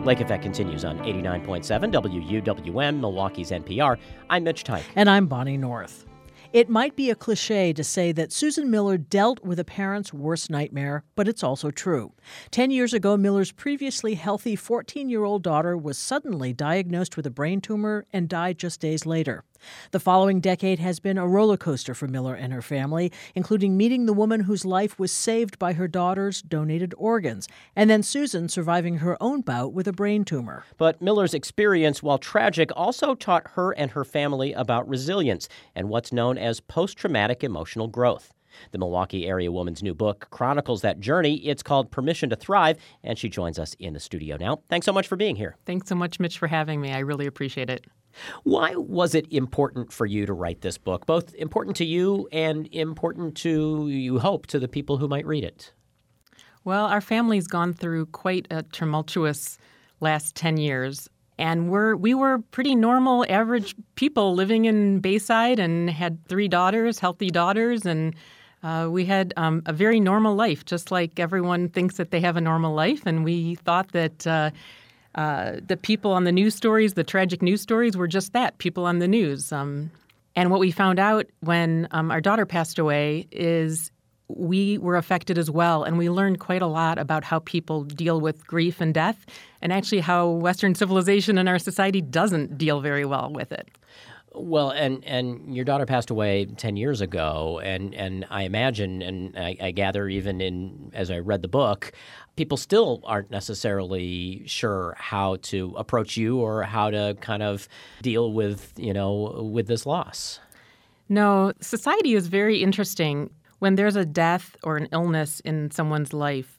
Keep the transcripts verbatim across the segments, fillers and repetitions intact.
Lake Effect continues on eighty-nine point seven W U W M, Milwaukee's N P R. I'm Mitch Tyke. And I'm Bonnie North. It might be a cliche to say that Susan Miller dealt with a parent's worst nightmare, but it's also true. Ten years ago, Miller's previously healthy fourteen-year-old daughter was suddenly diagnosed with a brain tumor and died just days later. The following decade has been a roller coaster for Miller and her family, including meeting the woman whose life was saved by her daughter's donated organs, and then Susan surviving her own bout with a brain tumor. But Miller's experience, while tragic, also taught her and her family about resilience and what's known as post-traumatic emotional growth. The Milwaukee area woman's new book chronicles that journey. It's called Permission to Thrive, and she joins us in the studio now. Thanks so much for being here. Thanks so much, Mitch, for having me. I really appreciate it. Why was it important for you to write this book? Both important to you and important to, you hope, to the people who might read it. Well, our family's gone through quite a tumultuous last ten years. And we're we were pretty normal, average people living in Bayside and had three daughters, healthy daughters, and uh, we had um, a very normal life, just like everyone thinks that they have a normal life. And we thought that uh, uh, the people on the news stories, the tragic news stories, were just that, people on the news. Um, and what we found out when um, our daughter passed away is we were affected as well, and we learned quite a lot about how people deal with grief and death, and actually how Western civilization and our society doesn't deal very well with it. Well, and, and your daughter passed away ten years ago, and, and I imagine, and I, I gather even in as I read the book, people still aren't necessarily sure how to approach you or how to kind of deal with, you know, with this loss. No, society is very interesting. When there's a death or an illness in someone's life,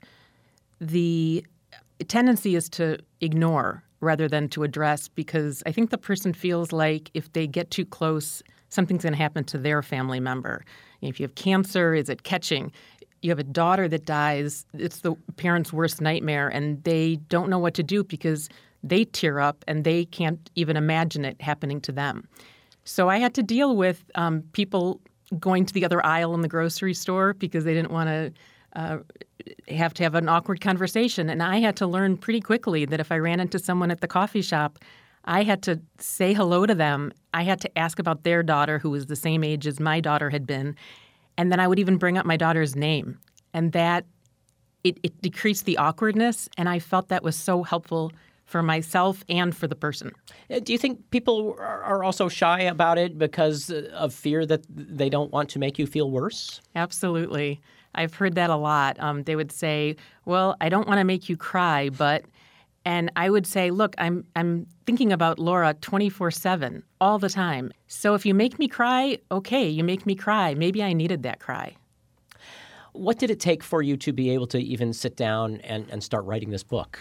the tendency is to ignore rather than to address, because I think the person feels like if they get too close, something's going to happen to their family member. If you have cancer, is it catching? You have a daughter that dies, it's the parent's worst nightmare, and they don't know what to do because they tear up and they can't even imagine it happening to them. So I had to deal with um, people going to the other aisle in the grocery store because they didn't want to uh, have to have an awkward conversation. And I had to learn pretty quickly that if I ran into someone at the coffee shop, I had to say hello to them. I had to ask about their daughter, who was the same age as my daughter had been. And then I would even bring up my daughter's name. And that, it, it decreased the awkwardness. And I felt that was so helpful for myself and for the person. Do you think people are also shy about it because of fear that they don't want to make you feel worse? Absolutely. I've heard that a lot. Um, they would say, well, I don't want to make you cry, but, and I would say, look, I'm I'm thinking about Laura twenty-four seven all the time. So if you make me cry, okay, you make me cry. Maybe I needed that cry. What did it take for you to be able to even sit down and, and start writing this book?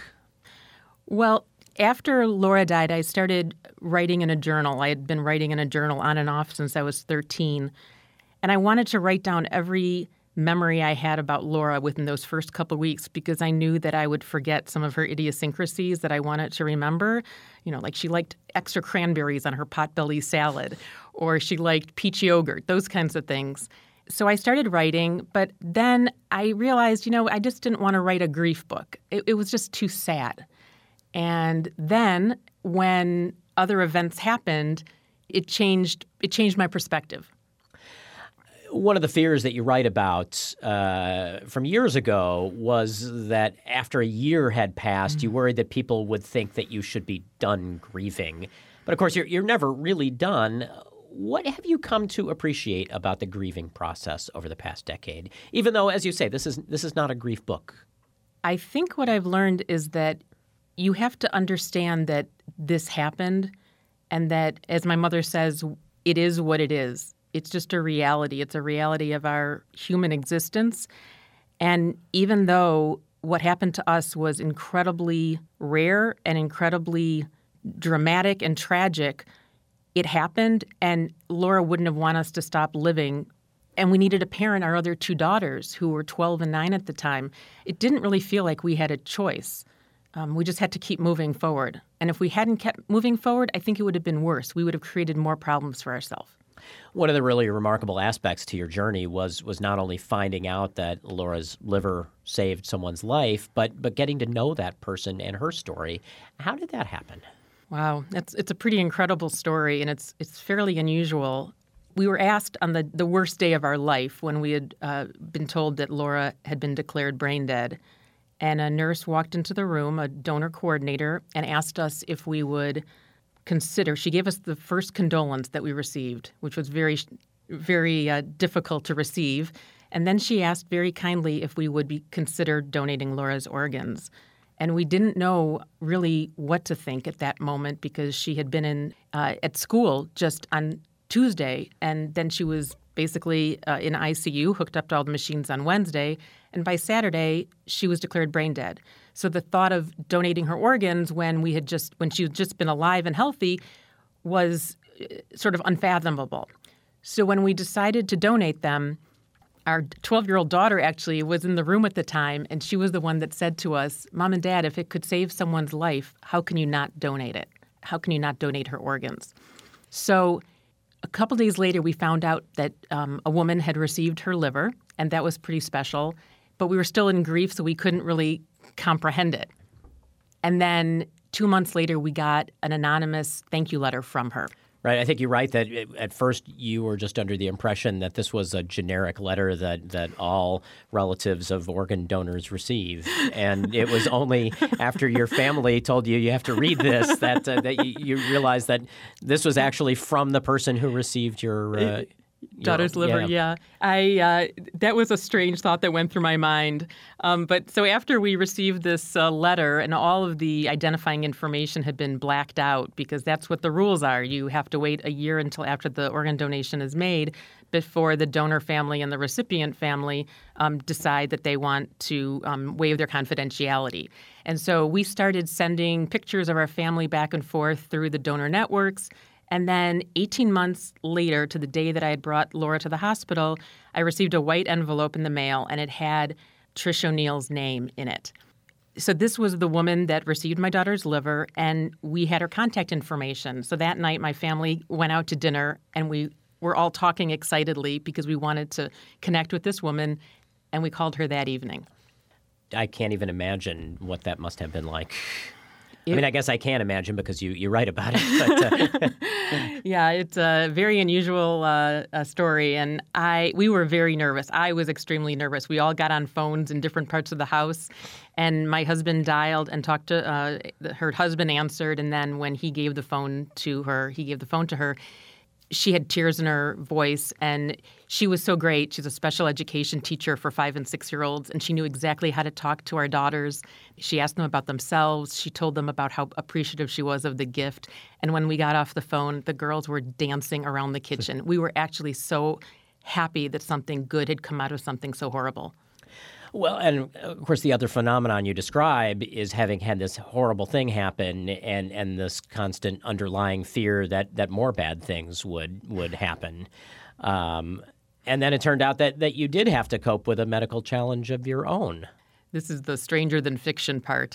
Well, after Laura died, I started writing in a journal. I had been writing in a journal on and off since I was thirteen. And I wanted to write down every memory I had about Laura within those first couple of weeks because I knew that I would forget some of her idiosyncrasies that I wanted to remember. You know, like she liked extra cranberries on her potbelly salad, or she liked peach yogurt, those kinds of things. So I started writing, but then I realized, you know, I just didn't want to write a grief book. It, it was just too sad. And then when other events happened, it changed it changed my perspective. One of the fears that you write about uh, from years ago was that after a year had passed, mm-hmm. you worried that people would think that you should be done grieving. But of course, you're, you're never really done. What have you come to appreciate about the grieving process over the past decade? Even though, as you say, this is this is not a grief book. I think what I've learned is that you have to understand that this happened and that, as my mother says, it is what it is. It's just a reality. It's a reality of our human existence. And even though what happened to us was incredibly rare and incredibly dramatic and tragic, it happened, and Laura wouldn't have wanted us to stop living. And we needed to parent our other two daughters, who were twelve and nine at the time. It didn't really feel like we had a choice. Um, we just had to keep moving forward. And if we hadn't kept moving forward, I think it would have been worse. We would have created more problems for ourselves. One of the really remarkable aspects to your journey was was not only finding out that Laura's liver saved someone's life, but but getting to know that person and her story. How did that happen? Wow, it's it's a pretty incredible story, and it's it's fairly unusual. We were asked on the, the worst day of our life when we had uh, been told that Laura had been declared brain dead, and a nurse walked into the room, a donor coordinator, and asked us if we would consider. She gave us the first condolence that we received, which was very, very uh, difficult to receive. And then she asked very kindly if we would be considered donating Laura's organs. And we didn't know really what to think at that moment because she had been in uh, at school just on Tuesday, and then she was basically uh, in I C U, hooked up to all the machines on Wednesday, and by Saturday she was declared brain dead. So the thought of donating her organs when we had just when she had just been alive and healthy was sort of unfathomable. So when we decided to donate them, our twelve-year-old daughter actually was in the room at the time, and she was the one that said to us, "Mom and Dad, if it could save someone's life, how can you not donate it? How can you not donate her organs?" So a couple days later, we found out that um, a woman had received her liver, and that was pretty special. But we were still in grief, so we couldn't really comprehend it. And then two months later, we got an anonymous thank you letter from her. Right. I think you're right that at first you were just under the impression that this was a generic letter that, that all relatives of organ donors receive. And it was only after your family told you you have to read this that uh, that you, you realized that this was actually from the person who received your uh, daughter's your, liver. Yeah. yeah, I uh, that was a strange thought that went through my mind. Um, but so after we received this uh, letter and all of the identifying information had been blacked out because that's what the rules are. You have to wait a year until after the organ donation is made before the donor family and the recipient family um, decide that they want to um, waive their confidentiality. And so we started sending pictures of our family back and forth through the donor networks. And then eighteen months later, to the day that I had brought Laura to the hospital, I received a white envelope in the mail, and it had Trish O'Neill's name in it. So this was the woman that received my daughter's liver, and we had her contact information. So that night, my family went out to dinner, and we were all talking excitedly because we wanted to connect with this woman, and we called her that evening. I can't even imagine what that must have been like. It, I mean, I guess I can imagine because you, you write about it. But, uh. Yeah, it's a very unusual uh, uh, story, and I we were very nervous. I was extremely nervous. We all got on phones in different parts of the house, and my husband dialed and talked to uh, her husband answered, and then when he gave the phone to her, he gave the phone to her. She had tears in her voice, and she was so great. She's a special education teacher for five- and six-year-olds, and she knew exactly how to talk to our daughters. She asked them about themselves. She told them about how appreciative she was of the gift. And when we got off the phone, the girls were dancing around the kitchen. We were actually so happy that something good had come out of something so horrible. Well, and of course, the other phenomenon you describe is having had this horrible thing happen, and, and this constant underlying fear that, that more bad things would would happen. Um, and then it turned out that, that you did have to cope with a medical challenge of your own. This is the stranger than fiction part.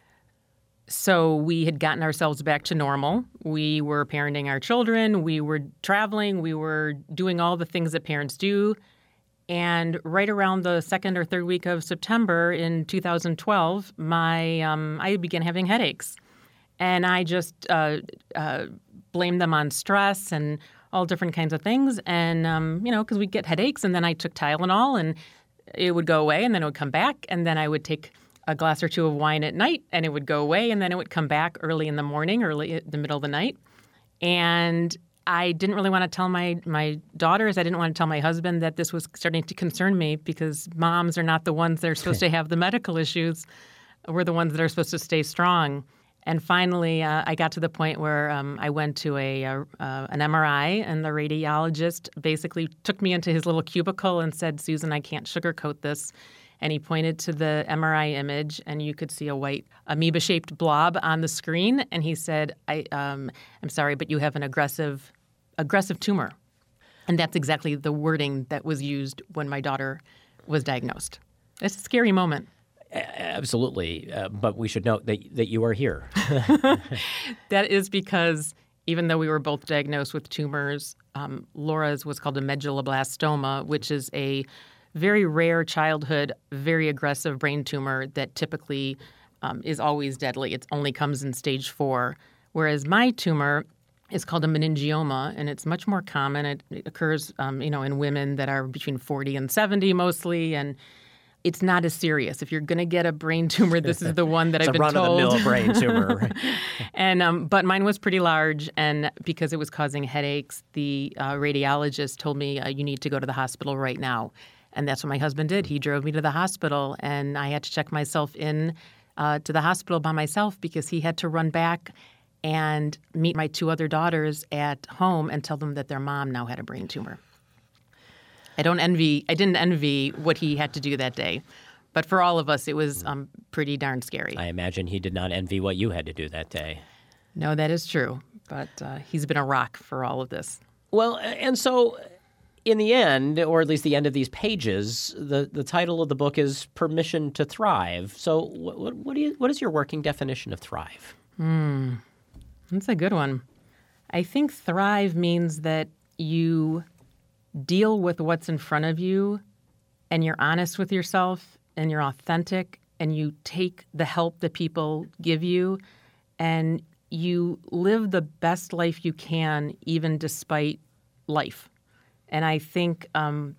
So we had gotten ourselves back to normal. We were parenting our children. We were traveling. We were doing all the things that parents do. And right around the second or third week of September in two thousand twelve, my um, I began having headaches. And I just uh, uh, blamed them on stress and all different kinds of things. And, um, you know, because we'd get headaches, and then I took Tylenol, and it would go away, and then it would come back. And then I would take a glass or two of wine at night, and it would go away, and then it would come back early in the morning, early in the middle of the night. And I didn't really want to tell my, my daughters, I didn't want to tell my husband that this was starting to concern me because moms are not the ones that are supposed to have the medical issues. We're the ones that are supposed to stay strong. And finally, uh, I got to the point where um, I went to a, a uh, an M R I, and the radiologist basically took me into his little cubicle and said, "Susan, I can't sugarcoat this." And he pointed to the M R I image, and you could see a white amoeba-shaped blob on the screen. And he said, I, um, I'm sorry, but you have an aggressive aggressive tumor. And that's exactly the wording that was used when my daughter was diagnosed. It's a scary moment. Absolutely. Uh, but we should note that, that you are here. That is because even though we were both diagnosed with tumors, um, Laura's was called a medulloblastoma, which is a very rare childhood, very aggressive brain tumor that typically um, is always deadly. It only comes in stage four, whereas my tumor is called a meningioma, and it's much more common. It, it occurs, um, you know, in women that are between forty and seventy mostly, and it's not as serious. If you're going to get a brain tumor, this is the one that I've been told. It's a run-of-the-mill brain tumor. and um, But mine was pretty large, and because it was causing headaches, the uh, radiologist told me, uh, you need to go to the hospital right now. And that's what my husband did. He drove me to the hospital, and I had to check myself in uh, to the hospital by myself because he had to run back and meet my two other daughters at home and tell them that their mom now had a brain tumor. I don't envy, I didn't envy what he had to do that day. But for all of us, it was um, pretty darn scary. I imagine he did not envy what you had to do that day. No, that is true. But uh, he's been a rock for all of this. Well, and so in the end, or at least the end of these pages, the, the title of the book is Permission to Thrive. So what, what, what, do you, what is your working definition of thrive? Hmm. That's a good one. I think thrive means that you deal with what's in front of you and you're honest with yourself and you're authentic and you take the help that people give you and you live the best life you can even despite life. And I think um,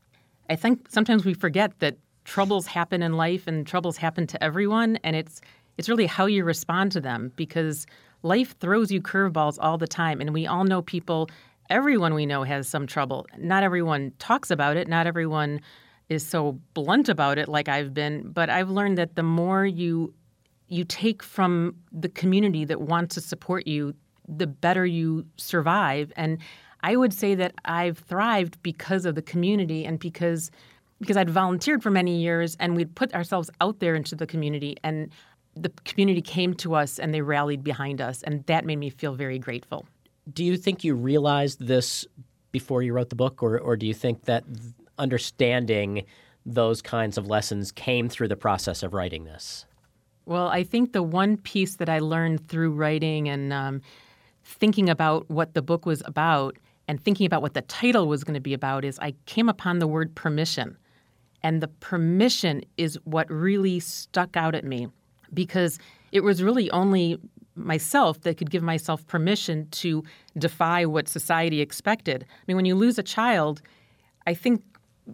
I think sometimes we forget that troubles happen in life and troubles happen to everyone, and it's it's really how you respond to them because life throws you curveballs all the time, and we all know people, everyone we know has some trouble. Not everyone talks about it. Not everyone is so blunt about it like I've been, but I've learned that the more you you take from the community that wants to support you, the better you survive. And I would say that I've thrived because of the community and because because I'd volunteered for many years and we'd put ourselves out there into the community and the community came to us and they rallied behind us, and that made me feel very grateful. Do you think you realized this before you wrote the book, or, or do you think that understanding those kinds of lessons came through the process of writing this? Well, I think the one piece that I learned through writing and um, thinking about what the book was about and thinking about what the title was going to be about is I came upon the word permission. And the permission is what really stuck out at me, because it was really only myself that could give myself permission to defy what society expected. I mean, when you lose a child, I think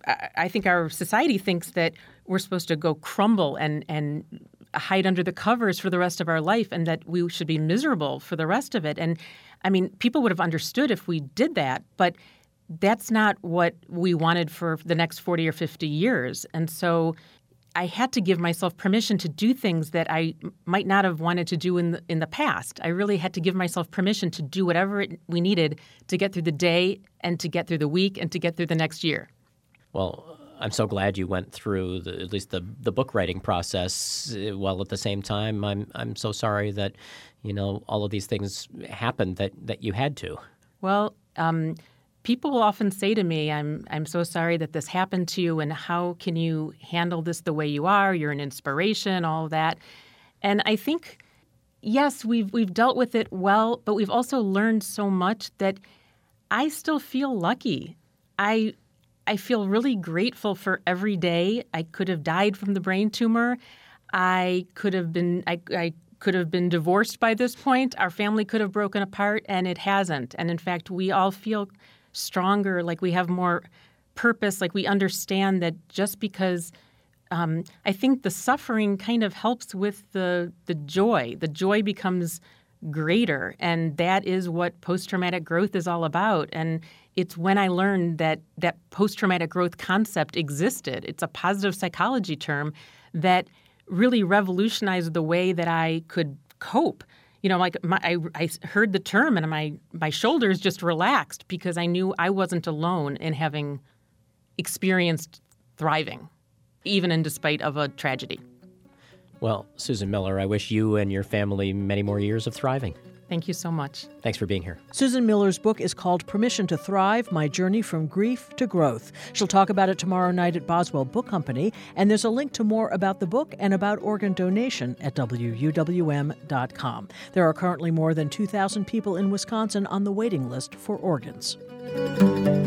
I think our society thinks that we're supposed to go crumble and and hide under the covers for the rest of our life and that we should be miserable for the rest of it. And I mean, people would have understood if we did that, but that's not what we wanted for the next forty or fifty years. And so I had to give myself permission to do things that I might not have wanted to do in the, in the past. I really had to give myself permission to do whatever it, we needed to get through the day and to get through the week and to get through the next year. Well, I'm so glad you went through the, at least the, the book writing process. While at the same time, I'm I'm so sorry that, you know, all of these things happened that, that you had to. Well, um, people will often say to me, I'm I'm so sorry that this happened to you, and how can you handle this the way you are? You're an inspiration, all of that. And I think, yes, we've we've dealt with it well, but we've also learned so much that I still feel lucky. I I feel really grateful for every day. I could have died from the brain tumor. I could have been I, I could have been divorced by this point. Our family could have broken apart, and it hasn't. And in fact, we all feel stronger, like we have more purpose, like we understand that just because um, I think the suffering kind of helps with the the joy. The joy becomes greater, and that is what post-traumatic growth is all about. And it's when I learned that that post-traumatic growth concept existed. It's a positive psychology term that really revolutionized the way that I could cope. You know, like my, I, I heard the term and my, my shoulders just relaxed because I knew I wasn't alone in having experienced thriving, even in despite of a tragedy. Well, Susan Miller, I wish you and your family many more years of thriving. Thank you so much. Thanks for being here. Susan Miller's book is called Permission to Thrive, My Journey from Grief to Growth. She'll talk about it tomorrow night at Boswell Book Company, and there's a link to more about the book and about organ donation at W U W M dot com. There are currently more than two thousand people in Wisconsin on the waiting list for organs.